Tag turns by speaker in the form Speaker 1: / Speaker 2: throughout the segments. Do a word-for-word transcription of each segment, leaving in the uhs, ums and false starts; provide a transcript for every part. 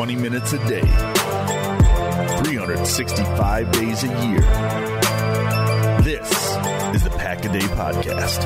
Speaker 1: twenty minutes a day, three hundred sixty-five days a year. This is the Pack a Day Podcast.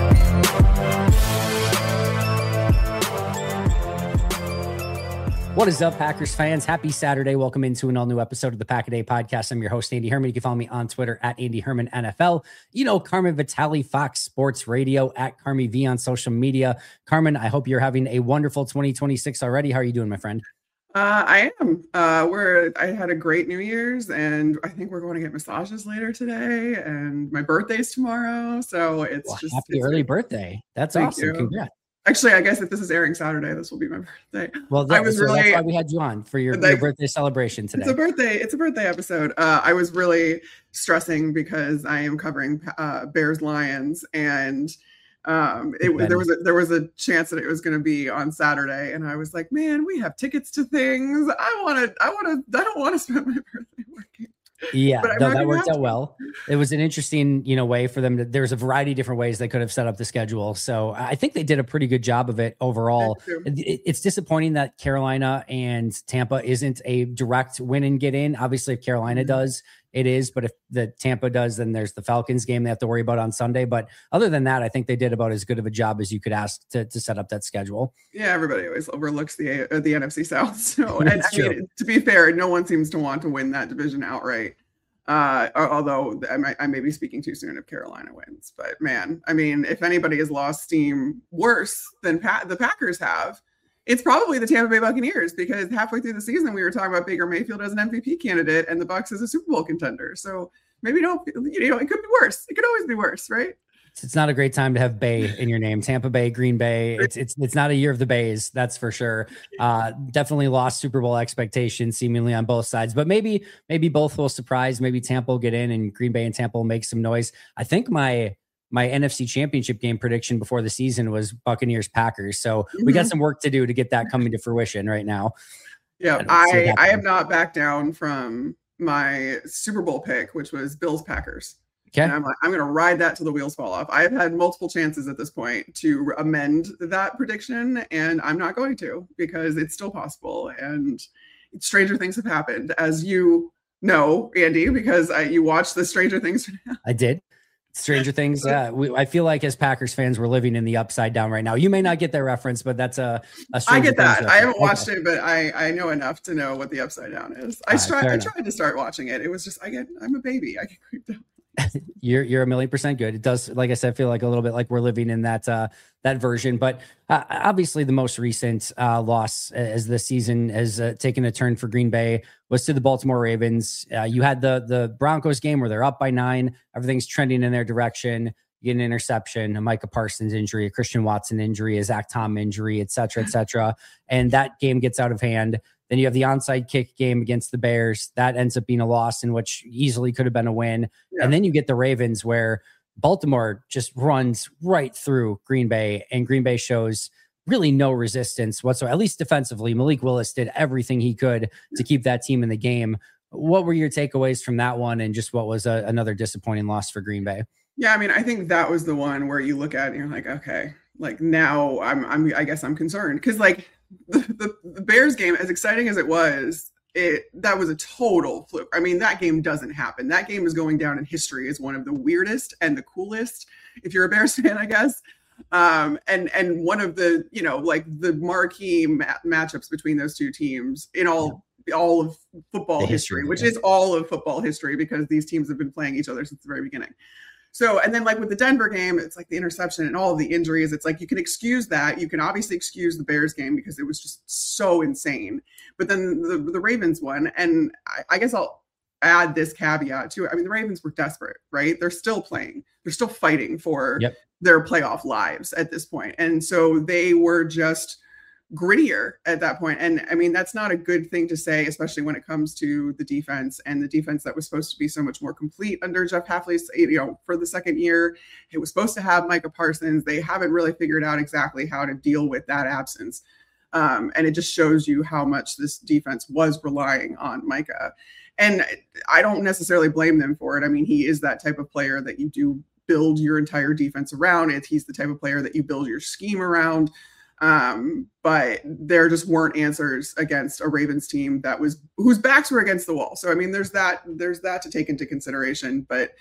Speaker 2: What is up, Packers fans? Happy Saturday. Welcome into an all-new episode of the Pack a Day Podcast. I'm your host, Andy Herman. You can follow me on Twitter at Andy Herman N F L. You know, Carmen Vitale, Fox Sports Radio, at Carmi V on social media. Carmen, I hope you're having a wonderful twenty twenty-six already. How are you doing, my friend?
Speaker 3: Uh, I am. Uh, we're. I had a great New Year's, and I think we're going to get massages later today. And my birthday's tomorrow, so it's
Speaker 2: well,
Speaker 3: just
Speaker 2: happy
Speaker 3: it's
Speaker 2: early
Speaker 3: like,
Speaker 2: birthday. That's
Speaker 3: thank
Speaker 2: awesome.
Speaker 3: you.
Speaker 2: Congrats.
Speaker 3: Actually, I guess if this is airing Saturday, this will be my birthday.
Speaker 2: Well, that,
Speaker 3: I was
Speaker 2: so
Speaker 3: really.
Speaker 2: That's why we had you on for your,
Speaker 3: like,
Speaker 2: your birthday celebration today.
Speaker 3: It's a birthday. It's a birthday episode. Uh, I was really stressing because I am covering uh, Bears Lions, and um, it, there was a, there was a chance that it was going to be on Saturday, and I was like, man, we have tickets to things. I want to. I want to. I don't want to spend my birthday working.
Speaker 2: Yeah, no, that worked out
Speaker 3: to.
Speaker 2: well. It was an interesting, you know, way for them to, there's a variety of different ways they could have set up the schedule. So I think they did a pretty good job of it overall. It, it's disappointing that Carolina and Tampa isn't a direct win and get in. Obviously, if Carolina mm-hmm. does, it is. But if the Tampa does, then there's the Falcons game they have to worry about on Sunday. But other than that, I think they did about as good of a job as you could ask to, to set up that schedule.
Speaker 3: Yeah, everybody always overlooks the uh, the N F C South. So, and I mean, to be fair, no one seems to want to win that division outright. Uh, although I, might, I may be speaking too soon if Carolina wins, but man, I mean, if anybody has lost steam worse than pa- the Packers have, it's probably the Tampa Bay Buccaneers, because halfway through the season we were talking about Baker Mayfield as an M V P candidate and the Bucs as a Super Bowl contender. So maybe don't, you know, it could be worse. It could always be worse, right?
Speaker 2: It's not a great time to have Bay in your name. Tampa Bay, Green Bay. It's it's it's not a year of the Bays, that's for sure. Uh, definitely lost Super Bowl expectations seemingly on both sides, but maybe maybe both will surprise. Maybe Tampa will get in and Green Bay and Tampa will make some noise. I think my my N F C Championship game prediction before the season was Buccaneers Packers. So mm-hmm. we got some work to do to get that coming to fruition right now.
Speaker 3: Yeah, I I, I have not backed down from my Super Bowl pick, which was Bills Packers. Okay. And I'm like, I'm going to ride that till the wheels fall off. I've had multiple chances at this point to amend that prediction, and I'm not going to, because it's still possible. And stranger things have happened, as you know, Andy, because I, you watched the Stranger Things.
Speaker 2: I did. Stranger Things. Yeah, we, I feel like as Packers fans, we're living in the upside down right now. You may not get that reference, but that's a. a
Speaker 3: I get that.
Speaker 2: Reference.
Speaker 3: I haven't watched okay. it, but I I know enough to know what the upside down is. I tried. I tried to start watching it. It was just I get. I'm a baby. I get creeped out.
Speaker 2: You're you're a million percent good. It does, like I said, feel like a little bit like we're living in that uh, that version. But uh, obviously, the most recent uh, loss as the season has uh, taken a turn for Green Bay was to the Baltimore Ravens. Uh, you had the the Broncos game where they're up by nine, everything's trending in their direction. You get an interception, a Micah Parsons injury, a Christian Watson injury, a Zach Tom injury, et cetera, et cetera, and that game gets out of hand. Then you have the onside kick game against the Bears. That ends up being a loss in which easily could have been a win. Yeah. And then you get the Ravens, where Baltimore just runs right through Green Bay, and Green Bay shows really no resistance whatsoever, at least defensively. Malik Willis did everything he could to keep that team in the game. What were your takeaways from that one, and just what was a, another disappointing loss for Green Bay?
Speaker 3: Yeah, I mean, I think that was the one where you look at it and you're like, okay, like now I'm, I'm I guess I'm concerned, because like, The, the, the Bears game, as exciting as it was, it that was a total fluke. I mean, that game doesn't happen. That game is going down in history as one of the weirdest and the coolest, if you're a Bears fan, I guess. Um, and and one of the, you know, like the marquee ma- matchups between those two teams in all yeah. all of football history, history, which yeah. is all of football history, because these teams have been playing each other since the very beginning. So, and then like with the Denver game, it's like the interception and all of the injuries. It's like you can excuse that. You can obviously excuse the Bears game because it was just so insane. But then the, the Ravens one, and I, I guess I'll add this caveat to it. I mean, the Ravens were desperate, right? They're still playing. They're still fighting for yep. their playoff lives at this point. And so they were just grittier at that point. And I mean, that's not a good thing to say, especially when it comes to the defense, and the defense that was supposed to be so much more complete under Jeff Hafley's, you know, for the second year. It was supposed to have Micah Parsons. They haven't really figured out exactly how to deal with that absence. Um, and it just shows you how much this defense was relying on Micah. And I don't necessarily blame them for it. I mean, he is that type of player that you do build your entire defense around. It. He's the type of player that you build your scheme around. Um, but there just weren't answers against a Ravens team that was whose backs were against the wall. So I mean, there's that there's that to take into consideration. But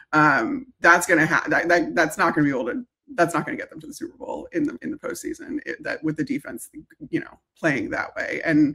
Speaker 3: um, that's gonna ha- that, that that's not gonna be able to that's not gonna get them to the Super Bowl in the in the postseason. It, that with the defense, you know, playing that way. And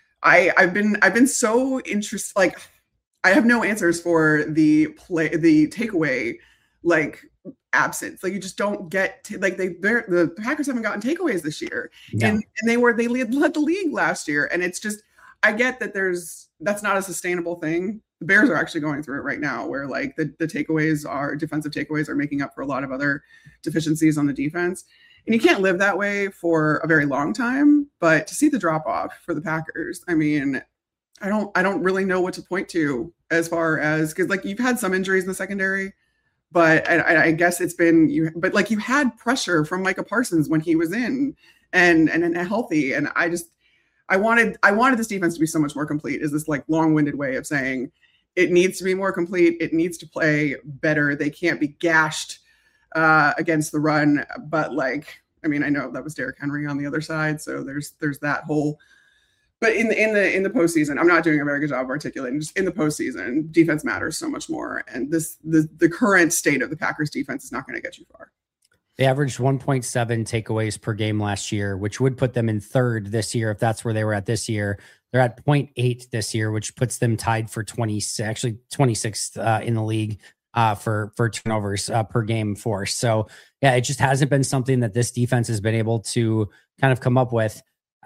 Speaker 3: I I've been I've been so interested. Like I have no answers for the play the takeaway like absence. Like you just don't get t- like they they're the Packers haven't gotten takeaways this year. No. and and they were they led, led the league last year, and it's just I get that there's that's not a sustainable thing. The Bears are actually going through it right now where like the, the takeaways are defensive takeaways are making up for a lot of other deficiencies on the defense, and you can't live that way for a very long time. But to see the drop off for the Packers, I mean, I don't I don't really know what to point to as far as because like you've had some injuries in the secondary. But I, I guess it's been you. But like you had pressure from Micah Parsons when he was in and, and and healthy, and I just I wanted I wanted this defense to be so much more complete. Is this like long-winded way of saying it needs to be more complete? It needs to play better. They can't be gashed uh, against the run. But like I mean, I know that was Derrick Henry on the other side, so there's there's that whole. But in the in the in the postseason, I'm not doing a very good job of articulating. Just in the postseason, defense matters so much more, and this the the current state of the Packers defense is not going to get you far.
Speaker 2: They averaged one point seven takeaways per game last year, which would put them in third this year if that's where they were at this year. They're at zero point eight this year, which puts them tied for twenty-six, actually twenty-sixth uh, in the league uh, for for turnovers uh, per game force. So yeah, it just hasn't been something that this defense has been able to kind of come up with.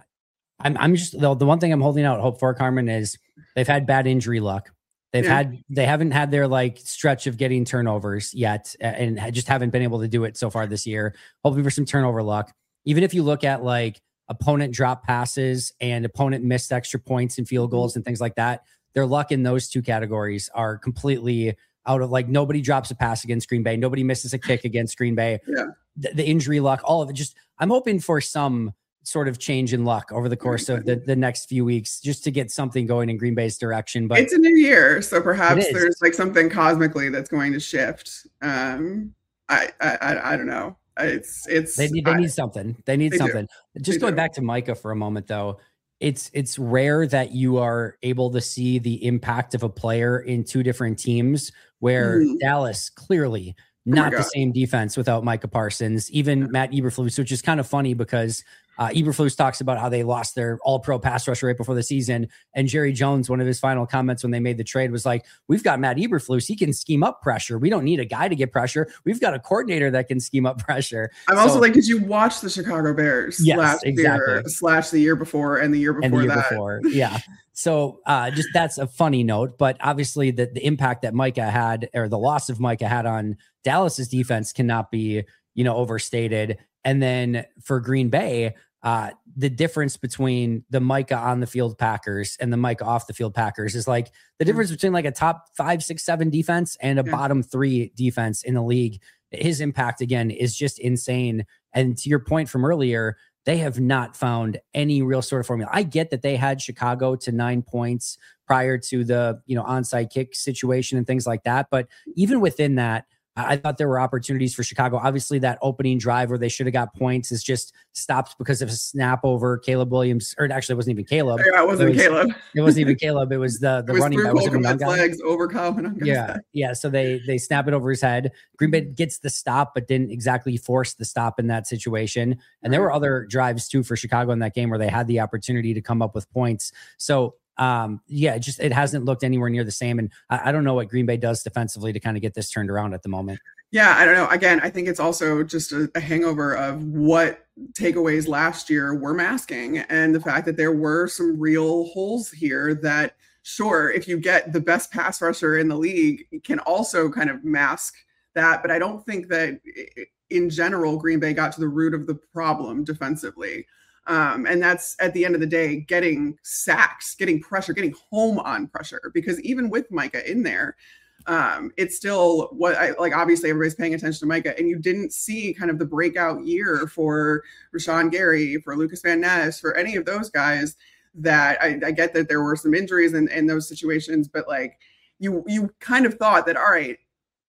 Speaker 2: I'm I'm just the, the one thing I'm holding out hope for, Carmen, is they've had bad injury luck. They've yeah. had they haven't had their like stretch of getting turnovers yet, and just haven't been able to do it so far this year. Hoping for some turnover luck. Even if you look at like opponent drop passes and opponent missed extra points and field goals and things like that, their luck in those two categories are completely out of like nobody drops a pass against Green Bay, nobody misses a kick against Green Bay.
Speaker 3: Yeah.
Speaker 2: The, the injury luck, all of it. Just I'm hoping for some sort of change in luck over the course of the, the next few weeks just to get something going in Green Bay's direction. But
Speaker 3: it's a new year, so perhaps there's like something cosmically that's going to shift. Um, I, I, I don't know. It's, it's,
Speaker 2: they need, they
Speaker 3: I,
Speaker 2: need something. They need
Speaker 3: they
Speaker 2: something.
Speaker 3: Do.
Speaker 2: Just
Speaker 3: they
Speaker 2: going
Speaker 3: do.
Speaker 2: back to Micah for a moment though. It's, it's rare that you are able to see the impact of a player in two different teams where mm-hmm. Dallas clearly not oh the same defense without Micah Parsons, even yeah. Matt Eberflus, which is kind of funny because Uh, Eberflus talks about how they lost their all-pro pass rusher right before the season. And Jerry Jones, one of his final comments when they made the trade was like, we've got Matt Eberflus. He can scheme up pressure. We don't need a guy to get pressure. We've got a coordinator that can scheme up pressure.
Speaker 3: I'm
Speaker 2: so,
Speaker 3: also like, did you watch the Chicago Bears
Speaker 2: yes,
Speaker 3: last
Speaker 2: exactly.
Speaker 3: year slash the year before and the year before
Speaker 2: and the year
Speaker 3: that?
Speaker 2: Before. Yeah. So uh, just that's a funny note. But obviously the, the impact that Micah had or the loss of Micah had on Dallas's defense cannot be, you know, overstated. And then for Green Bay, Uh, the difference between the Micah on the field Packers and the Micah off the field Packers is like the difference between like a top five, six, seven defense and a yeah. bottom three defense in the league. His impact again is just insane. And to your point from earlier, they have not found any real sort of formula. I get that they had Chicago to nine points prior to the, you know, onside kick situation and things like that. But even within that, I thought there were opportunities for Chicago. Obviously, that opening drive where they should have got points is just stopped because of a snap over Caleb Williams. Or actually, it wasn't even Caleb.
Speaker 3: Yeah, it wasn't
Speaker 2: it was,
Speaker 3: Caleb.
Speaker 2: It wasn't even Caleb. It was the, the
Speaker 3: was
Speaker 2: running back. Was it a
Speaker 3: legs over Calvin.
Speaker 2: Yeah, yeah. So they they snap it over his head. Green Bay gets the stop, but didn't exactly force the stop in that situation. And there were other drives, too, for Chicago in that game where they had the opportunity to come up with points. So, um, yeah, it just it hasn't looked anywhere near the same. And I, I don't know what Green Bay does defensively to kind of get this turned around at the moment.
Speaker 3: Yeah, I don't know. Again, I think it's also just a, a hangover of what takeaways last year were masking and the fact that there were some real holes here that, sure, if you get the best pass rusher in the league, it can also kind of mask that. But I don't think that in general, Green Bay got to the root of the problem defensively. Um, and that's at the end of the day, getting sacks, getting pressure, getting home on pressure, because even with Micah in there, um, it's still what I like. Obviously, everybody's paying attention to Micah, and you didn't see kind of the breakout year for Rashawn Gary, for Lucas Van Ness, for any of those guys. That I, I get that there were some injuries in, in those situations, but like you, you kind of thought that, all right,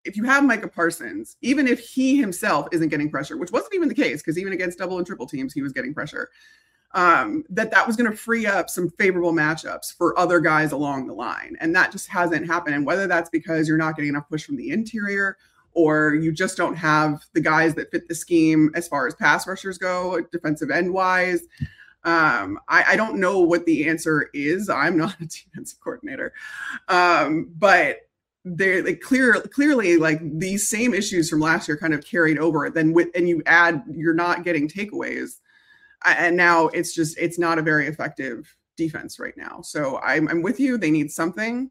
Speaker 3: if you have Micah Parsons, even if he himself isn't getting pressure, which wasn't even the case, because even against double and triple teams, he was getting pressure, um, that that was going to free up some favorable matchups for other guys along the line. And that just hasn't happened. And whether that's because you're not getting enough push from the interior, or you just don't have the guys that fit the scheme as far as pass rushers go, defensive end wise, Um, I, I don't know what the answer is. I'm not a defensive coordinator, um, but they're they clear, clearly like these same issues from last year kind of carried over. Then with and you add you're not getting takeaways, and now it's just it's not a very effective defense right now. So I'm I'm with you. They need something.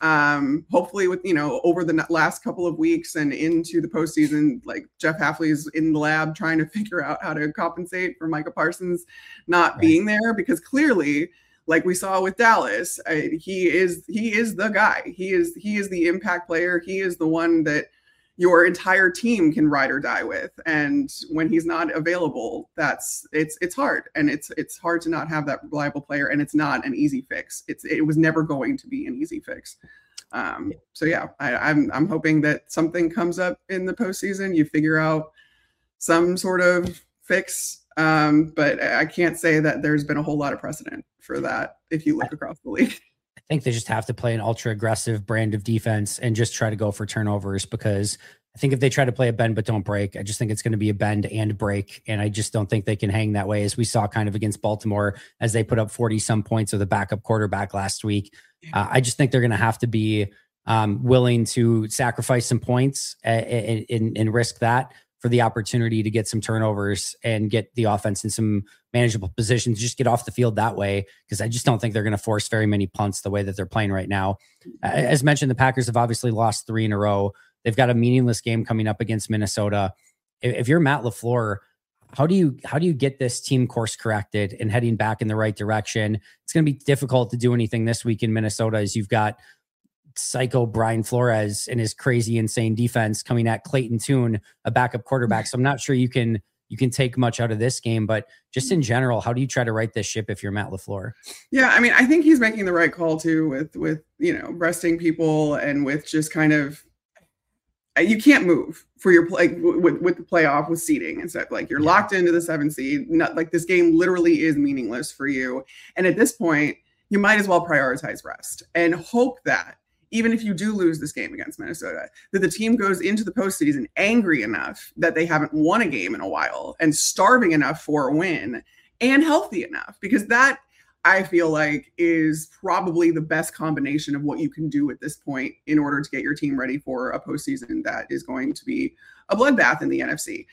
Speaker 3: Um, hopefully with, you know, over the last couple of weeks and into the postseason, like Jeff Hafley's in the lab trying to figure out how to compensate for Micah Parsons not right. being there, because clearly, like we saw with Dallas, I, he is, he is the guy. He is, he is the impact player. He is the one that your entire team can ride or die with. And when he's not available, that's it's it's hard. And it's it's hard to not have that reliable player. And it's not an easy fix. It's it was never going to be an easy fix. Um, so yeah, I, I'm I'm hoping that something comes up in the postseason. You figure out some sort of fix. Um, but I can't say that there's been a whole lot of precedent for that if you look across the league.
Speaker 2: I think they just have to play an ultra aggressive brand of defense and just try to go for turnovers, because I think if they try to play a bend but don't break, I just think it's going to be a bend and break. And I just don't think they can hang that way, as we saw kind of against Baltimore as they put up forty some points with a backup quarterback last week. Uh, I just think they're going to have to be um, willing to sacrifice some points and, and, and risk that for the opportunity to get some turnovers and get the offense in some manageable positions, just get off the field that way. Because I just don't think they're going to force very many punts the way that they're playing right now. As mentioned, the Packers have obviously lost three in a row. They've got a meaningless game coming up against Minnesota. If you're Matt LaFleur, how do you, how do you get this team course corrected and heading back in the right direction? It's going to be difficult to do anything this week in Minnesota, as you've got psycho Brian Flores and his crazy, insane defense coming at Clayton Tune, a backup quarterback. So I'm not sure you can you can take much out of this game, but just in general, how do you try to right this ship if you're Matt LaFleur?
Speaker 3: Yeah, I mean, I think he's making the right call too with with you know resting people and with just kind of you can't move for your play with with the playoff with seeding and stuff. Like you're yeah. locked into the seven seed. Not like this game literally is meaningless for you. And at this point, you might as well prioritize rest and hope that, even if you do lose this game against Minnesota, that the team goes into the postseason angry enough that they haven't won a game in a while and starving enough for a win and healthy enough, because that, I feel like, is probably the best combination of what you can do at this point in order to get your team ready for a postseason that is going to be a bloodbath in the N F C.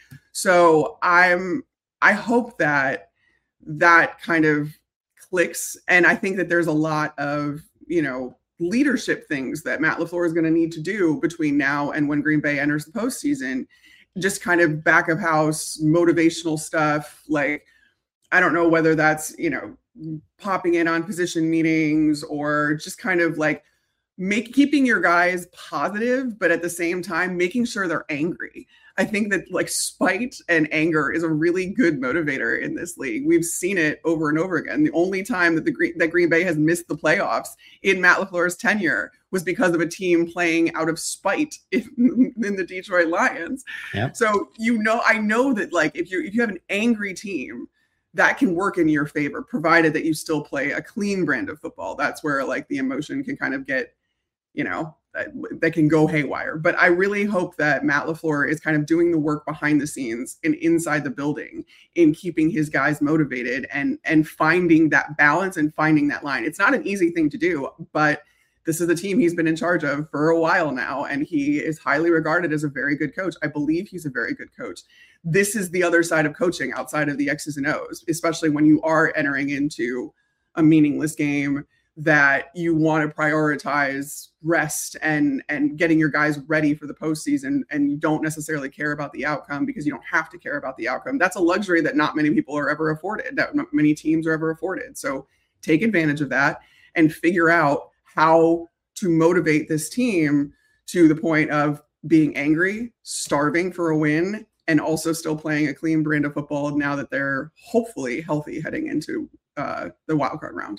Speaker 3: So I'm, I hope that that kind of clicks. And I think that there's a lot of, you know, leadership things that Matt LaFleur is going to need to do between now and when Green Bay enters the postseason. Just kind of back of house motivational stuff. Like, I don't know whether that's, you know, popping in on position meetings or just kind of like make keeping your guys positive, but at the same time, making sure they're angry. I think that like spite and anger is a really good motivator in this league. We've seen it over and over again. The only time that the Green, that Green Bay has missed the playoffs in Matt LaFleur's tenure was because of a team playing out of spite in, in the Detroit Lions. Yep. So, you know, I know that like if you if you have an angry team, that can work in your favor, provided that you still play a clean brand of football. That's where like the emotion can kind of get, you know, that, that can go haywire. But I really hope that Matt LaFleur is kind of doing the work behind the scenes and inside the building in keeping his guys motivated and, and finding that balance and finding that line. It's not an easy thing to do, but this is a team he's been in charge of for a while now, and he is highly regarded as a very good coach. I believe he's a very good coach. This is the other side of coaching outside of the X's and O's, especially when you are entering into a meaningless game that you want to prioritize rest and, and getting your guys ready for the postseason, and you don't necessarily care about the outcome because you don't have to care about the outcome. That's a luxury that not many people are ever afforded, that not many teams are ever afforded. So take advantage of that and figure out how to motivate this team to the point of being angry, starving for a win, and also still playing a clean brand of football now that they're hopefully healthy heading into uh, the wildcard round.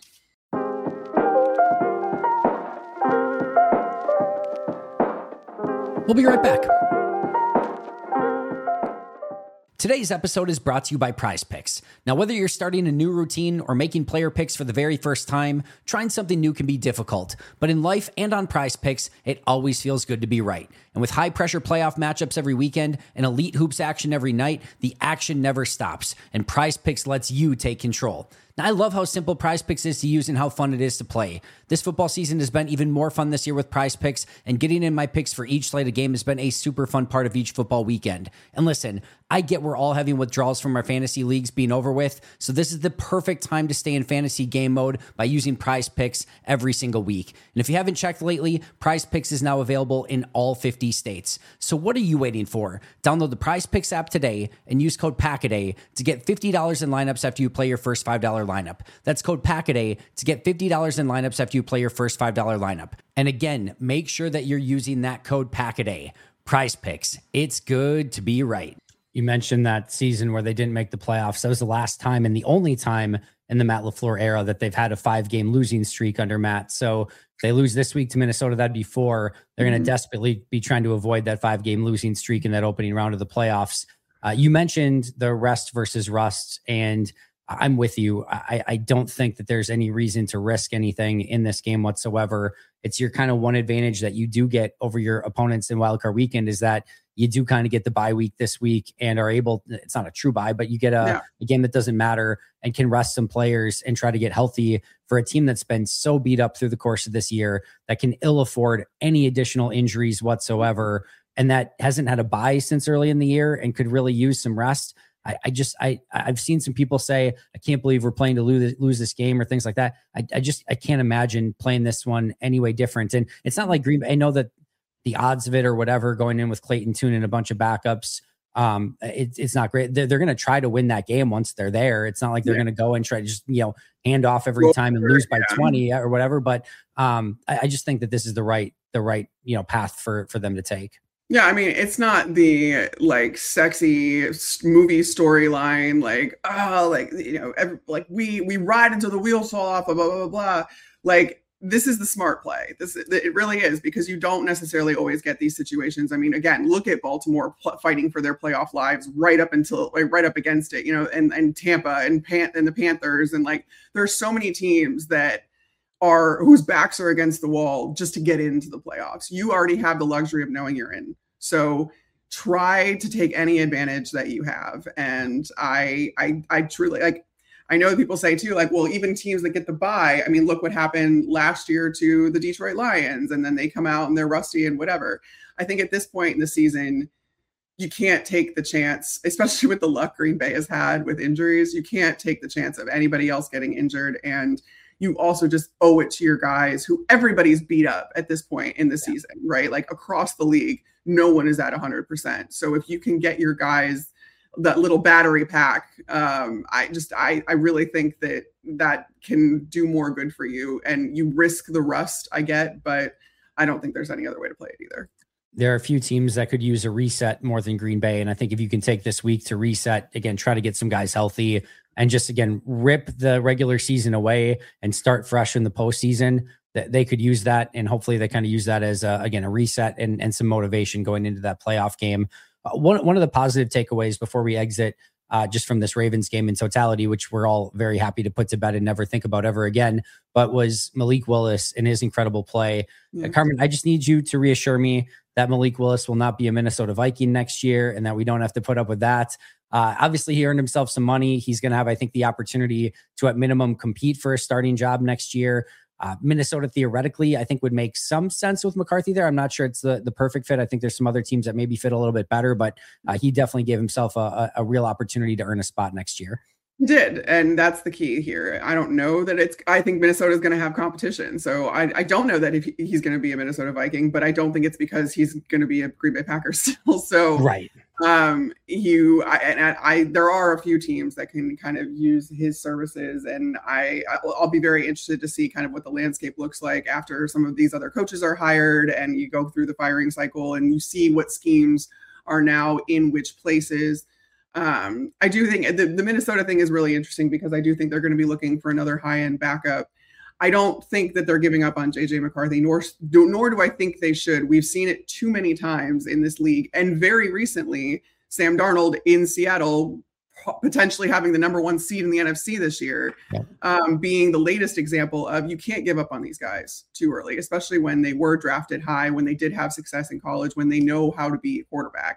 Speaker 2: We'll be right back. Today's episode is brought to you by Prize Picks. Now, whether you're starting a new routine or making player picks for the very first time, trying something new can be difficult. But in life and on Prize Picks, it always feels good to be right. And with high-pressure playoff matchups every weekend and elite hoops action every night, the action never stops. And Prize Picks lets you take control. Now, I love how simple Prize Picks is to use and how fun it is to play. This football season has been even more fun this year with Prize Picks, and getting in my picks for each slated game has been a super fun part of each football weekend. And listen, I get we're all having withdrawals from our fantasy leagues being over with, so this is the perfect time to stay in fantasy game mode by using Prize Picks every single week. And if you haven't checked lately, Prize Picks is now available in all fifty states. So what are you waiting for? Download the Prize Picks app today and use code PACKADAY to get fifty dollars in lineups after you play your first five dollars lineup. That's code PACKADAY to get fifty dollars in lineups after you play your first five dollars lineup. And again, make sure that you're using that code PACKADAY. Prize Picks. It's good to be right. You mentioned that season where they didn't make the playoffs. That was the last time and the only time in the Matt LaFleur era that they've had a five-game losing streak under Matt. So if they lose this week to Minnesota, that'd be four. They're going to desperately be trying to avoid that five-game losing streak in that opening round of the playoffs. Uh, you mentioned the rest versus rust, and I'm with you. I, I don't think that there's any reason to risk anything in this game whatsoever. It's your kind of one advantage that you do get over your opponents in Wildcard Weekend is that you do kind of get the bye week this week and are able, it's not a true bye, but you get a, yeah. a game that doesn't matter and can rest some players and try to get healthy for a team that's been so beat up through the course of this year that can ill afford any additional injuries whatsoever. And that hasn't had a bye since early in the year and could really use some rest. I, I just, I, I've seen some people say, I can't believe we're playing to lose, lose this game or things like that. I, I just, I can't imagine playing this one any way different. And it's not like Green Bay. I know that the odds of it or whatever going in with Clayton Tune and a bunch of backups, um, it, it's not great. They're, they're going to try to win that game once they're there. It's not like they're yeah. going to go and try to just, you know, hand off every time and lose by yeah. twenty or whatever. But um, I, I just think that this is the right, the right, you know, path for, for them to take.
Speaker 3: Yeah, I mean, it's not the like sexy movie storyline, like, oh, like, you know, every, like we we ride until the wheels fall off, blah, blah, blah, blah. Like, this is the smart play. This it really is, because you don't necessarily always get these situations. I mean, again, look at Baltimore pl- fighting for their playoff lives right up until like right up against it, you know, and and Tampa and Pan- and the Panthers, and like there's so many teams that are whose backs are against the wall just to get into the playoffs. You already have the luxury of knowing you're in. So try to take any advantage that you have. And I, I, I truly like, I know people say too, like, well, even teams that get the bye, I mean, look what happened last year to the Detroit Lions, and then they come out and they're rusty and whatever. I think at this point in the season, you can't take the chance, especially with the luck Green Bay has had with injuries. You can't take the chance of anybody else getting injured. And you also just owe it to your guys who everybody's beat up at this point in the yeah. season, right? Like across the league, no one is at one hundred percent. So if you can get your guys that little battery pack, um, I just, I, I really think that that can do more good for you. And you risk the rust, I get, but I don't think there's any other way to play it either.
Speaker 2: There are a few teams that could use a reset more than Green Bay. And I think if you can take this week to reset, again, try to get some guys healthy and just, again, rip the regular season away and start fresh in the postseason, that they could use that. And hopefully they kind of use that as, a, again, a reset and, and some motivation going into that playoff game. Uh, one, one of the positive takeaways before we exit uh, just from this Ravens game in totality, which we're all very happy to put to bed and never think about ever again, but was Malik Willis and his incredible play. Mm-hmm. Uh, Carmen, I just need you to reassure me that Malik Willis will not be a Minnesota Viking next year and that we don't have to put up with that. Uh, obviously, he earned himself some money. He's going to have, I think, the opportunity to, at minimum, compete for a starting job next year. Uh, Minnesota, theoretically, I think would make some sense with McCarthy there. I'm not sure it's the, the perfect fit. I think there's some other teams that maybe fit a little bit better, but uh, he definitely gave himself a, a, a real opportunity to earn a spot next year.
Speaker 3: He did, and that's the key here. I don't know that it's, I think Minnesota is going to have competition. So I, I don't know that if he's going to be a Minnesota Viking, but I don't think it's because he's going to be a Green Bay Packer still. So
Speaker 2: right.
Speaker 3: Um, you, I, and I, there are a few teams that can kind of use his services, and I, I'll be very interested to see kind of what the landscape looks like after some of these other coaches are hired, and you go through the firing cycle and you see what schemes are now in which places. Um, I do think the, the Minnesota thing is really interesting because I do think they're going to be looking for another high-end backup. I don't think that they're giving up on J J McCarthy, nor do, nor do I think they should. We've seen it too many times in this league, and very recently, Sam Darnold in Seattle potentially having the number one seed in the N F C this year, yeah. um, being the latest example of you can't give up on these guys too early, especially when they were drafted high, when they did have success in college, when they know how to be a quarterback.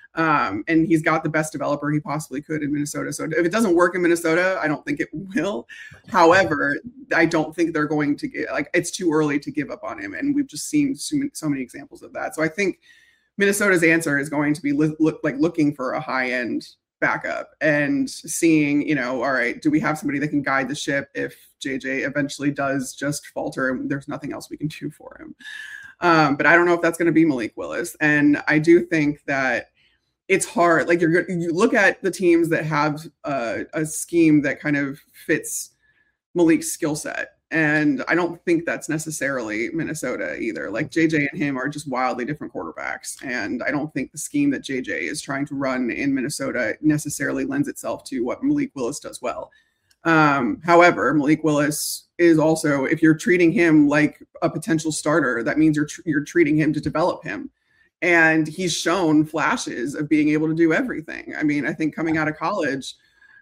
Speaker 3: Um, and he's got the best developer he possibly could in Minnesota. So if it doesn't work in Minnesota, I don't think it will. However, I don't think they're going to get, like, it's too early to give up on him. And we've just seen so many, so many examples of that. So I think Minnesota's answer is going to be li- look, like looking for a high end backup and seeing, you know, all right, do we have somebody that can guide the ship if J J eventually does just falter and there's nothing else we can do for him. Um, but I don't know if that's going to be Malik Willis. And I do think that it's hard. Like you're you look at the teams that have a, a scheme that kind of fits Malik's skill set. And I don't think that's necessarily Minnesota either. Like J J and him are just wildly different quarterbacks. And I don't think the scheme that J J is trying to run in Minnesota necessarily lends itself to what Malik Willis does well. Um, however, Malik Willis is also, if you're treating him like a potential starter, that means you're tr- you're treating him to develop him. And he's shown flashes of being able to do everything. I mean, I think coming out of college,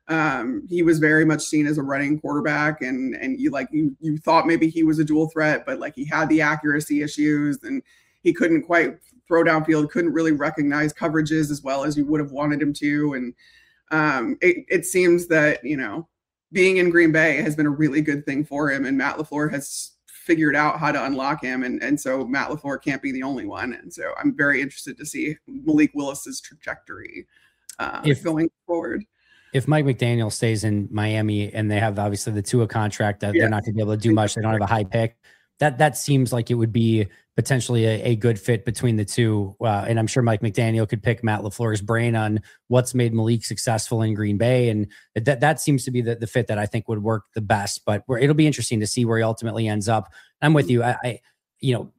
Speaker 3: um, he was very much seen as a running quarterback, and and you like you you thought maybe he was a dual threat, but like he had the accuracy issues, and he couldn't quite throw downfield, couldn't really recognize coverages as well as you would have wanted him to. And um, it, it seems that, you know, being in Green Bay has been a really good thing for him, and Matt LaFleur has figured out how to unlock him. And, and so Matt LaFleur can't be the only one. And so I'm very interested to see Malik Willis's trajectory uh, if, going forward.
Speaker 2: If Mike McDaniel stays in Miami and they have obviously the Tua contract that yes. they're not going to be able to do much, they don't have a high pick, that that seems like it would be potentially a, a good fit between the two. Uh, and I'm sure Mike McDaniel could pick Matt LaFleur's brain on what's made Malik successful in Green Bay. And that that seems to be the, the fit that I think would work the best. But where it'll be interesting to see where he ultimately ends up. I'm with you. I, I you know,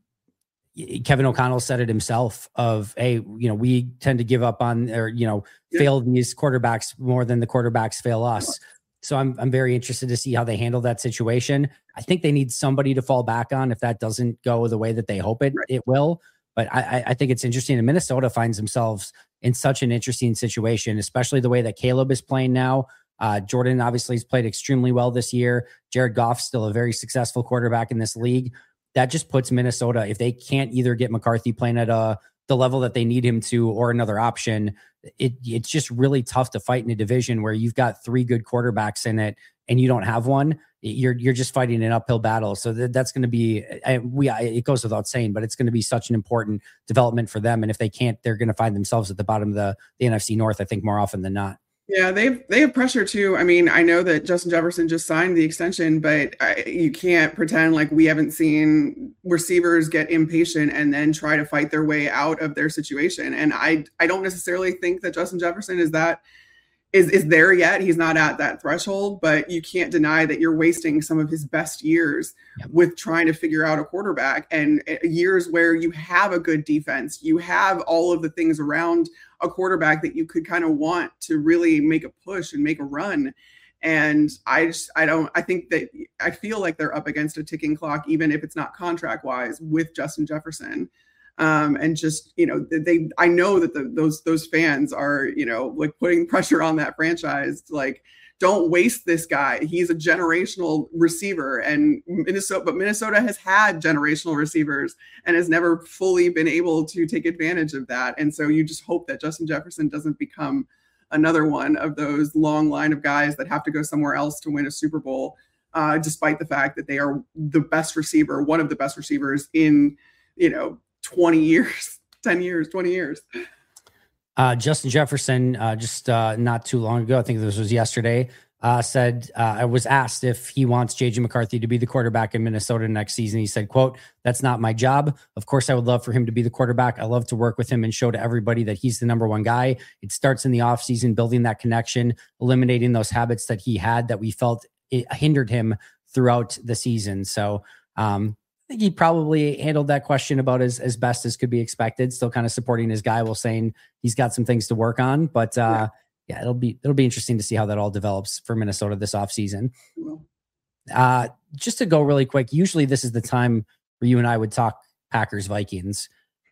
Speaker 2: Kevin O'Connell said it himself of, hey, you know, we tend to give up on, or, you know, yeah. fail these quarterbacks more than the quarterbacks fail us. So I'm I'm very interested to see how they handle that situation. I think they need somebody to fall back on if that doesn't go the way that they hope it, right. it will. But I, I think it's interesting. And Minnesota finds themselves in such an interesting situation, especially the way that Caleb is playing now. Uh, Jordan obviously has played extremely well this year. Jared Goff's still a very successful quarterback in this league. That just puts Minnesota, if they can't either get McCarthy playing at a the level that they need him to or another option, it it's just really tough to fight in a division where you've got three good quarterbacks in it and you don't have one. You're you're just fighting an uphill battle. So that, that's going to be, I, we I, it goes without saying, but it's going to be such an important development for them. And if they can't, they're going to find themselves at the bottom of the, the N F C North, I think, more often than not.
Speaker 3: Yeah, they've they have pressure too. I mean, I know that Justin Jefferson just signed the extension, but I, you can't pretend like we haven't seen receivers get impatient and then try to fight their way out of their situation. And I I don't necessarily think that Justin Jefferson is that is is there yet. He's not at that threshold, but you can't deny that you're wasting some of his best years yep. with trying to figure out a quarterback, and years where you have a good defense, you have all of the things around a quarterback that you could kind of want to really make a push and make a run. And I just, I don't, I think that I feel like they're up against a ticking clock, even if it's not contract wise, with Justin Jefferson. Um, and just, you know, they, I know that the, those, those fans are, you know, like putting pressure on that franchise. Like, don't waste this guy. He's a generational receiver, and Minnesota, but Minnesota has had generational receivers and has never fully been able to take advantage of that. And so you just hope that Justin Jefferson doesn't become another one of those long line of guys that have to go somewhere else to win a Super Bowl, uh, despite the fact that they are the best receiver, one of the best receivers in, you know, twenty years, ten years, twenty years.
Speaker 2: Uh, Justin Jefferson, uh, just uh, not too long ago, I think this was yesterday, uh, said, uh, I was asked if he wants J J McCarthy to be the quarterback in Minnesota next season. He said, quote, "That's not my job. Of course, I would love for him to be the quarterback. I love to work with him and show to everybody that he's the number one guy. It starts in the offseason, building that connection, eliminating those habits that he had that we felt it hindered him throughout the season." So, um, I think he probably handled that question about as, as best as could be expected, still kind of supporting his guy while saying he's got some things to work on. But uh, yeah. yeah, it'll be it'll be interesting to see how that all develops for Minnesota this offseason. Uh, just to go really quick, usually this is the time where you and I would talk Packers Vikings.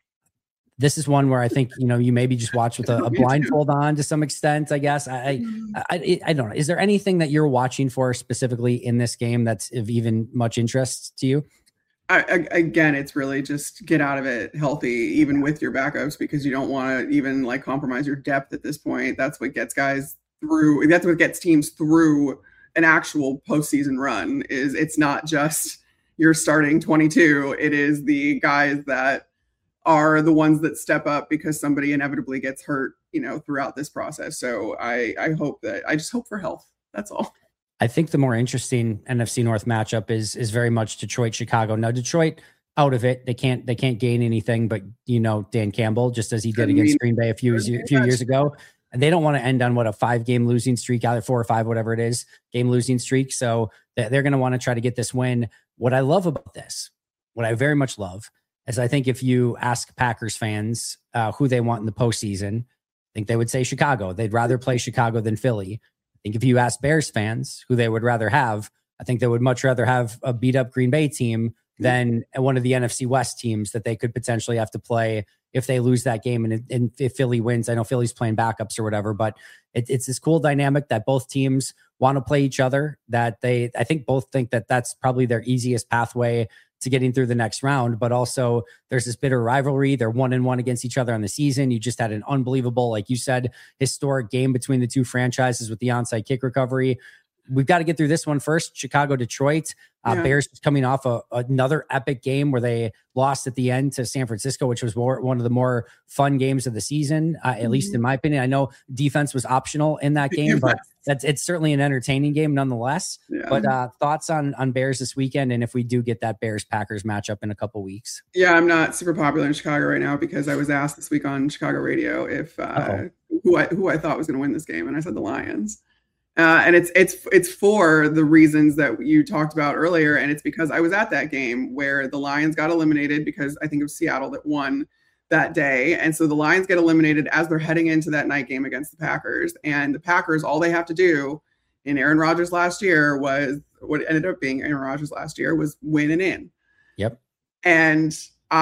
Speaker 2: This is one where I think, you know, you maybe just watch with a, a blindfold on to some extent, I guess. I, I, I, I don't know. Is there anything that you're watching for specifically in this game that's of even much interest to you?
Speaker 3: I, I, again, it's really just get out of it healthy, even with your backups, because you don't want to even like compromise your depth at this point. That's what gets guys through. That's what gets teams through an actual postseason run. Is it's not just you're starting twenty-two. It is the guys that are the ones that step up because somebody inevitably gets hurt, you know, throughout this process. So I, I hope that I just hope for health. That's all.
Speaker 2: I think the more interesting N F C North matchup is is very much Detroit, Chicago. Now Detroit out of it, they can't they can't gain anything, but you know Dan Campbell, just as he did against Green Bay a few a few years ago, and they don't want to end on what a five game losing streak, either four or five, whatever it is, game losing streak. So they're going to want to try to get this win. What I love about this, what I very much love, is I think if you ask Packers fans uh, who they want in the postseason, I think they would say Chicago. They'd rather play Chicago than Philly. I think if you ask Bears fans who they would rather have, I think they would much rather have a beat up Green Bay team than one of the N F C West teams that they could potentially have to play if they lose that game. And, and if Philly wins, I know Philly's playing backups or whatever, but it, it's this cool dynamic that both teams want to play each other, that they, I think both think that that's probably their easiest pathway to getting through the next round. But also there's this bitter rivalry. They're one and one against each other on the season. You just had an unbelievable, like you said, historic game between the two franchises with the onside kick recovery. We've got to get through this one first. Chicago, Detroit. Uh, yeah. Bears coming off a, another epic game where they lost at the end to San Francisco, which was more, one of the more fun games of the season, uh, at mm-hmm. least in my opinion. I know defense was optional in that game, but that's it's certainly an entertaining game nonetheless. Yeah. But uh, thoughts on on Bears this weekend, and if we do get that Bears Packers matchup in a couple weeks?
Speaker 3: Yeah, I'm not super popular in Chicago right now because I was asked this week on Chicago radio if uh, who I who I thought was going to win this game, and I said the Lions. Uh, and it's it's it's for the reasons that you talked about earlier, and it's because I was at that game where the Lions got eliminated because I think it was Seattle that won that day, and so the Lions get eliminated as they're heading into that night game against the Packers. And the Packers, all they have to do in Aaron Rodgers last year was what ended up being Aaron Rodgers last year was win and in.
Speaker 2: Yep.
Speaker 3: And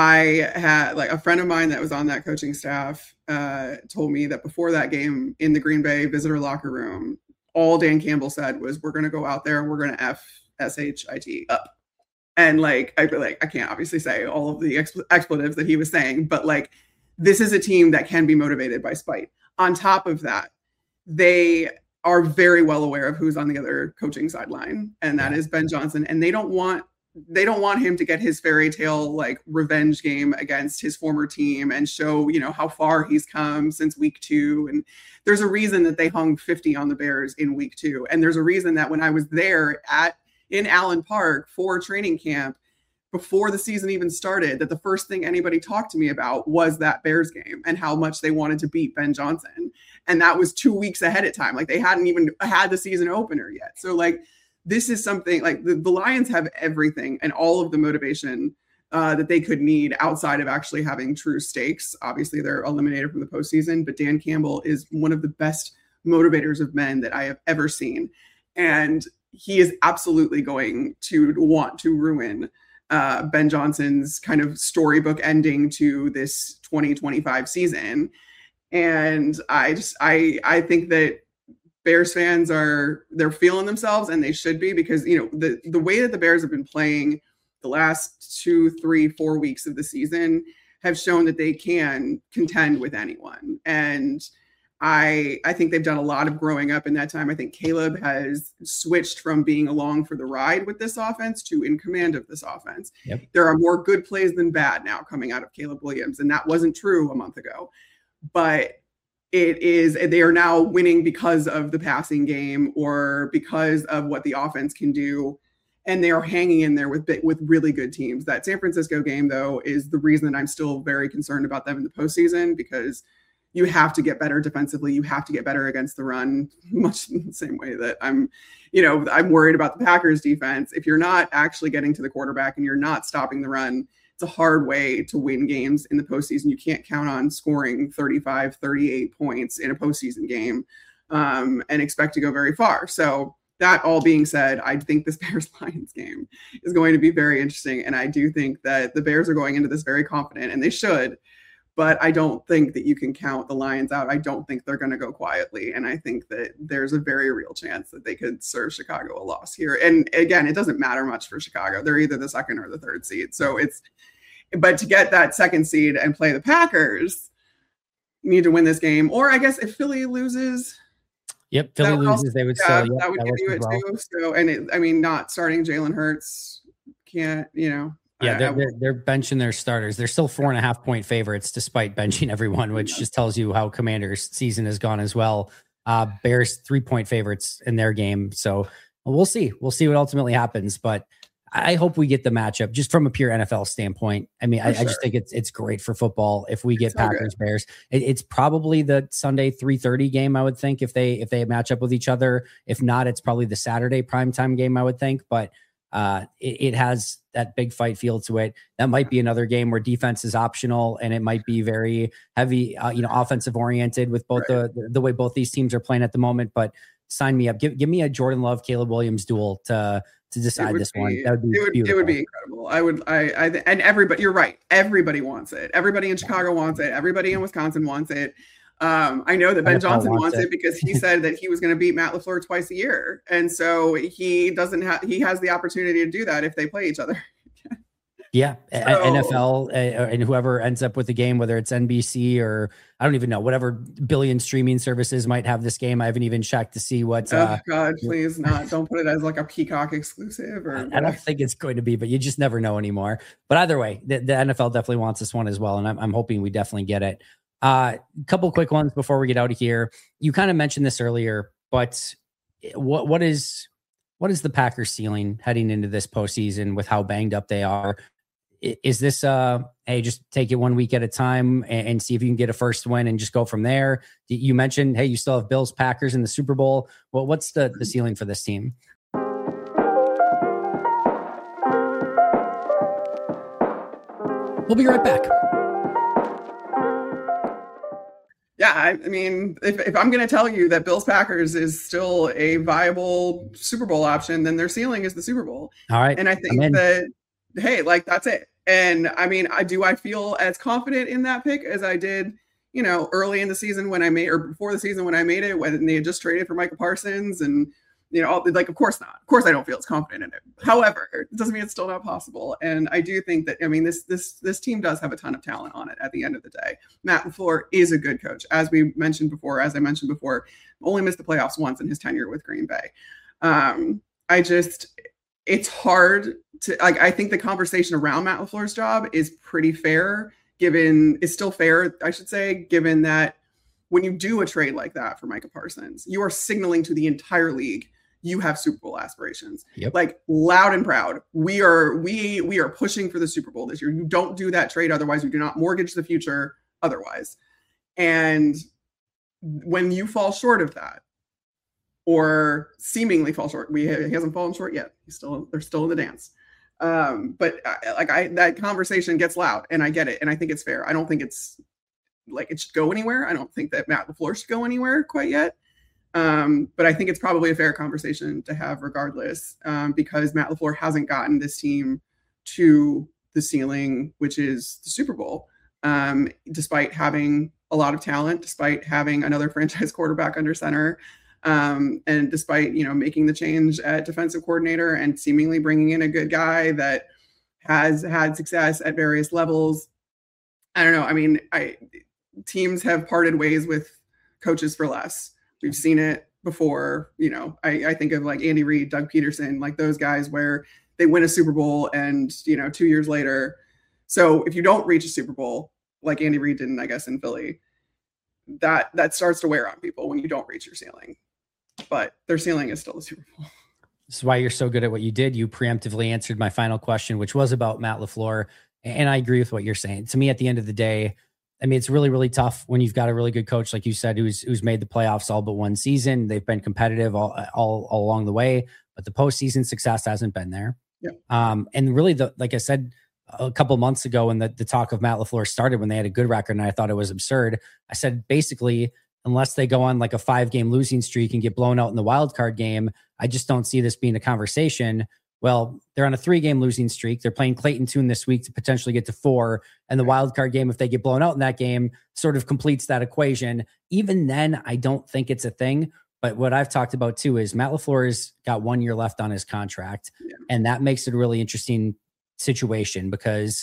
Speaker 3: I had like a friend of mine that was on that coaching staff uh, told me that before that game in the Green Bay visitor locker room, all Dan Campbell said was, we're going to go out there and we're going to F S H I T up. And like, I feel like I can't obviously say all of the expl- expletives that he was saying, but like, this is a team that can be motivated by spite. On top of that, they are very well aware of who's on the other coaching sideline, and that is Ben Johnson. And they don't want, they don't want him to get his fairy tale like revenge game against his former team and show, you know, how far he's come since week two. And there's a reason that they hung fifty on the Bears in week two. And there's a reason that when I was there at in Allen Park for training camp before the season even started, that the first thing anybody talked to me about was that Bears game and how much they wanted to beat Ben Johnson. And that was two weeks ahead of time. Like they hadn't even had the season opener yet. So like, this is something like the, the Lions have everything and all of the motivation uh, that they could need outside of actually having true stakes. Obviously, they're eliminated from the postseason, but Dan Campbell is one of the best motivators of men that I have ever seen. And he is absolutely going to want to ruin uh, Ben Johnson's kind of storybook ending to this twenty twenty-five season. And I just, I, I think that Bears fans are, they're feeling themselves, and they should be, because, you know, the, the way that the Bears have been playing the last two, three, four weeks of the season have shown that they can contend with anyone. And I, I think they've done a lot of growing up in that time. I think Caleb has switched from being along for the ride with this offense to in command of this offense.
Speaker 2: Yep.
Speaker 3: There are more good plays than bad now coming out of Caleb Williams. And that wasn't true a month ago, but it is, they are now winning because of the passing game or because of what the offense can do. And they are hanging in there with with really good teams. That San Francisco game, though, is the reason that I'm still very concerned about them in the postseason, because you have to get better defensively. You have to get better against the run, much in the same way that I'm, you know, I'm worried about the Packers defense. If you're not actually getting to the quarterback and you're not stopping the run, it's a hard way to win games in the postseason. You can't count on scoring thirty-five, thirty-eight points in a postseason game um, and expect to go very far. So that all being said, I think this Bears-Lions game is going to be very interesting. And I do think that the Bears are going into this very confident, and they should. But I don't think that you can count the Lions out. I don't think they're going to go quietly. And I think that there's a very real chance that they could serve Chicago a loss here. And again, it doesn't matter much for Chicago. They're either the second or the third seed. So it's, but to get that second seed and play the Packers, you need to win this game. Or I guess if Philly loses...
Speaker 2: Yep, Philly loses, also, they would
Speaker 3: yeah,
Speaker 2: still. Yep,
Speaker 3: that would
Speaker 2: that
Speaker 3: give you it well. too. So, and it, I mean, not starting Jalen Hurts can't, you know.
Speaker 2: Yeah,
Speaker 3: I,
Speaker 2: they're,
Speaker 3: I,
Speaker 2: they're they're benching their starters. They're still four and a half point favorites despite benching everyone, which yeah. just tells you how Commanders' season has gone as well. Uh, Bears three point favorites in their game, so we'll see. We'll see what ultimately happens, but I hope we get the matchup just from a pure N F L standpoint. I mean, I, sure. I just think it's it's great for football if we get so Packers good. Bears. It, it's probably the Sunday three thirty game, I would think, if they if they match up with each other. If not, it's probably the Saturday primetime game, I would think. But uh, it, it has that big fight feel to it. That might be another game where defense is optional, and it might be very heavy, uh, you know, offensive oriented with both right. the the way both these teams are playing at the moment. But sign me up. Give give me a Jordan Love, Caleb Williams duel to. to decide this
Speaker 3: be,
Speaker 2: one. That would be
Speaker 3: it would,
Speaker 2: beautiful.
Speaker 3: It would be incredible. I would, I, I, and everybody, you're right. Everybody wants it. Everybody in Chicago wants it. Everybody in Wisconsin wants it. Um, I know that Ben Johnson wants, wants it. it because he said that he was going to beat Matt LaFleur twice a year. And so he doesn't have, he has the opportunity to do that if they play each other.
Speaker 2: Yeah, so, N F L uh, and whoever ends up with the game, whether it's N B C or I don't even know, whatever billion streaming services might have this game. I haven't even checked to see what.
Speaker 3: Oh
Speaker 2: uh,
Speaker 3: God, please not. Don't put it as like a Peacock exclusive. Or
Speaker 2: I, I don't think it's going to be, but you just never know anymore. But either way, the, the N F L definitely wants this one as well, and I'm, I'm hoping we definitely get it. A uh, couple quick ones before we get out of here. You kind of mentioned this earlier, but what what is what is the Packers ceiling heading into this postseason with how banged up they are? Is this, uh, hey, just take it one week at a time and, and see if you can get a first win and just go from there? You mentioned, hey, you still have Bills, Packers in the Super Bowl. Well, what's the, the ceiling for this team? We'll be right back.
Speaker 3: Yeah, I, I mean, if, if I'm going to tell you that Bills Packers is still a viable Super Bowl option, then their ceiling is the Super Bowl.
Speaker 2: All right.
Speaker 3: And I think that, hey, like that's it. And I mean, I do I feel as confident in that pick as I did, you know, early in the season when I made, or before the season when I made it, when they had just traded for Micah Parsons and, you know, like, of course not. Of course I don't feel as confident in it. However, it doesn't mean it's still not possible. And I do think that, I mean, this this this team does have a ton of talent on it at the end of the day. Matt LaFleur is a good coach. As we mentioned before, as I mentioned before, only missed the playoffs once in his tenure with Green Bay. Um, I just, it's hard to, like, I think the conversation around Matt LaFleur's job is pretty fair, given, is still fair, I should say, given that when you do a trade like that for Micah Parsons, you are signaling to the entire league you have Super Bowl aspirations.
Speaker 2: Yep.
Speaker 3: Like loud and proud. We are we we are pushing for the Super Bowl this year. You don't do that trade otherwise. You do not mortgage the future otherwise. And when you fall short of that, or seemingly fall short, we he hasn't fallen short yet. He's still they're still in the dance. Um, but I, like I that conversation gets loud, and I get it, and I think it's fair. I don't think it's like it should go anywhere. I don't think that Matt LaFleur should go anywhere quite yet. Um, but I think it's probably a fair conversation to have regardless, um, because Matt LaFleur hasn't gotten this team to the ceiling, which is the Super Bowl, um, despite having a lot of talent, despite having another franchise quarterback under center, um, and despite, you know, making the change at defensive coordinator and seemingly bringing in a good guy that has had success at various levels. I don't know. I mean, I teams have parted ways with coaches for less. We've seen it before, you know, I, I think of like Andy Reid, Doug Peterson, like those guys where they win a Super Bowl and, you know, two years later. So if you don't reach a Super Bowl, like Andy Reid didn't, I guess, in Philly, that that starts to wear on people when you don't reach your ceiling. But their ceiling is still the Super Bowl.
Speaker 2: This is why you're so good at what you did. You preemptively answered my final question, which was about Matt LaFleur. And I agree with what you're saying. To me, at the end of the day, I mean, it's really, really tough when you've got a really good coach, like you said, who's who's made the playoffs all but one season. They've been competitive all all, all along the way, but the postseason success hasn't been there.
Speaker 3: Yeah.
Speaker 2: Um, and really, the like I said a couple months ago, when the, the talk of Matt LaFleur started, when they had a good record, and I thought it was absurd. I said basically, unless they go on like a five game losing streak and get blown out in the wild card game, I just don't see this being a conversation. Well, they're on a three game losing streak. They're playing Clayton Tune this week to potentially get to four. And the wild card game, if they get blown out in that game, sort of completes that equation. Even then, I don't think it's a thing. But what I've talked about too is Matt LaFleur's got one year left on his contract. Yeah. And that makes it a really interesting situation because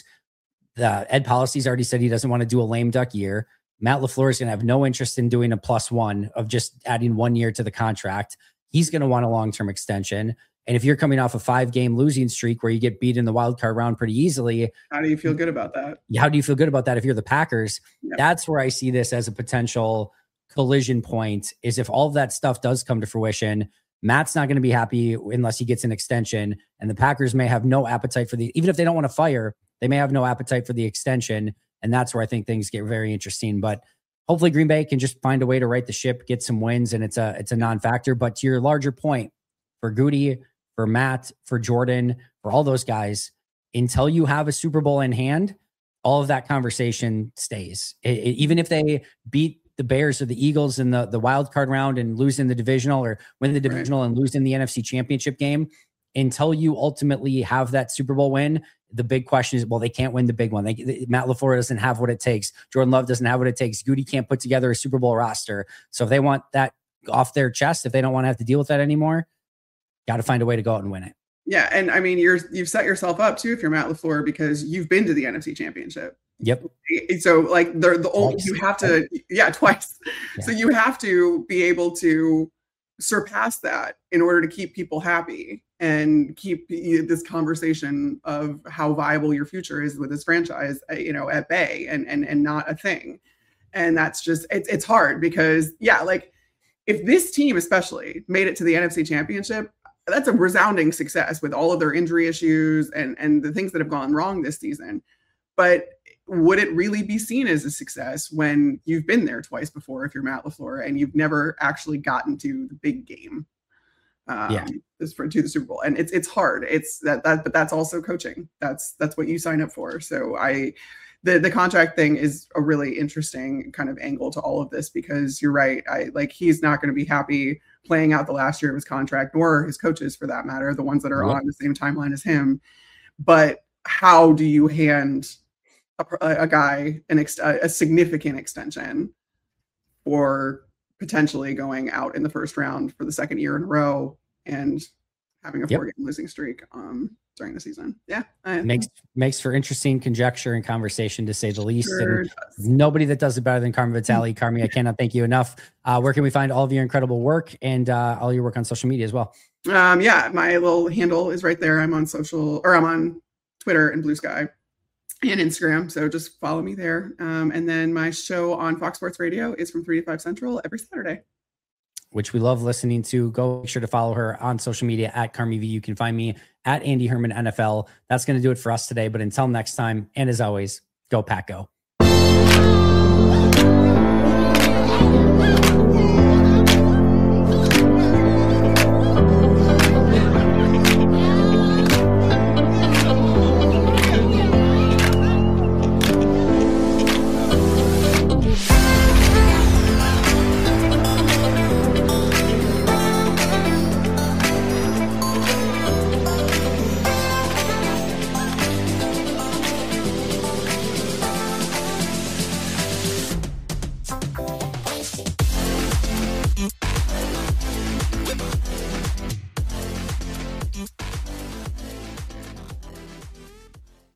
Speaker 2: the Ed Policy's already said he doesn't want to do a lame duck year. Matt LaFleur is going to have no interest in doing a plus one of just adding one year to the contract. He's going to want a long-term extension. And if you're coming off a five-game losing streak where you get beat in the wild card round pretty easily,
Speaker 3: how do you feel good about that?
Speaker 2: How do you feel good about that if you're the Packers?
Speaker 3: Yep.
Speaker 2: That's where I see this as a potential collision point, is if all of that stuff does come to fruition, Matt's not going to be happy unless he gets an extension, and the Packers may have no appetite for the, even if they don't want to fire, they may have no appetite for the extension. And that's where I think things get very interesting. But hopefully Green Bay can just find a way to right the ship, get some wins, and it's a, it's a non-factor. But to your larger point, for Goody, for Matt, for Jordan, for all those guys, until you have a Super Bowl in hand, all of that conversation stays. It, it, even if they beat the Bears or the Eagles in the, the wild card round and lose in the divisional, or win the divisional right. and lose in the N F C Championship game, until you ultimately have that Super Bowl win, the big question is, well, they can't win the big one. They, they, Matt LaFleur doesn't have what it takes. Jordan Love doesn't have what it takes. Goody can't put together a Super Bowl roster. So if they want that off their chest, if they don't want to have to deal with that anymore, got to find a way to go out and win it.
Speaker 3: Yeah. And I mean, you're, you've set yourself up too, if you're Matt LaFleur, because you've been to the N F C Championship.
Speaker 2: Yep.
Speaker 3: So like they're the only, you have to, yeah, twice. Yeah. So you have to be able to surpass that in order to keep people happy and keep this conversation of how viable your future is with this franchise, you know, at bay and, and, and not a thing. And that's just, it's, it's hard because yeah, like if this team especially made it to the N F C Championship, that's a resounding success with all of their injury issues and, and the things that have gone wrong this season. But would it really be seen as a success when you've been there twice before, if you're Matt LaFleur, and you've never actually gotten to the big game, um, yeah. this for, to the Super Bowl? And it's, it's hard. It's that, that, but that's also coaching. That's, that's what you sign up for. So I, the, the contract thing is a really interesting kind of angle to all of this, because you're right. I like, he's not going to be happy playing out the last year of his contract, nor his coaches for that matter, the ones that are yep. on the same timeline as him. But how do you hand A, a guy an ex, a significant extension for potentially going out in the first round for the second year in a row and having a four yep. game losing streak um, during the season? Yeah, I,
Speaker 2: makes makes for interesting conjecture and conversation, to say the least.
Speaker 3: Sure
Speaker 2: and nobody that does it better than Carmen Vitale. Carmi, I cannot thank you enough. Uh, where can we find all of your incredible work and uh, all your work on social media as well?
Speaker 3: Um, yeah, my little handle is right there. I'm on social, or I'm on Twitter and Blue Sky and Instagram. So just follow me there. Um, and then my show on Fox Sports Radio is from three to five Central every Saturday,
Speaker 2: which we love listening to. Go make sure to follow her on social media at Carmi V. You can find me at Andy Herman N F L. That's going to do it for us today. But until next time, and as always, go Pack Go.